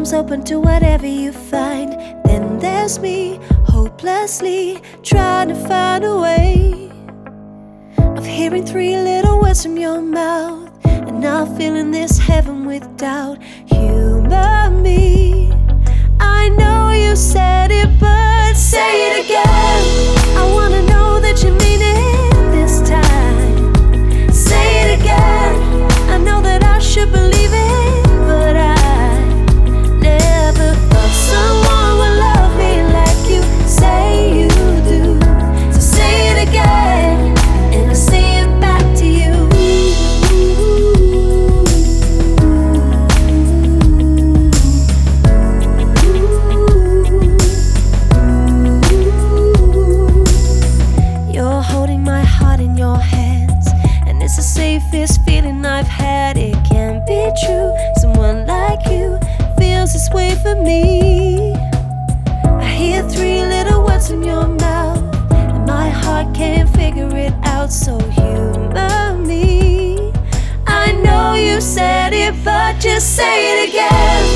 arms open to whatever you find. Then there's me, hopelessly trying to find a way of hearing 3 little words from your mouth, and now feeling this heaven with doubt. Humor me, I know you said it, but say it again. I wanna know that you mean it this time. Say it again. I know that I should believe it, but I never thought someone would love me like you say you do. So say it again, and I'll say it back to you. You're holding my heart in your hands, and it's the safest feeling I've had. It can't be true, someone like you feels this way for me. I hear 3 little words from your mouth, and my heart can't figure it out. So humor me, I know you said it, but just say it again.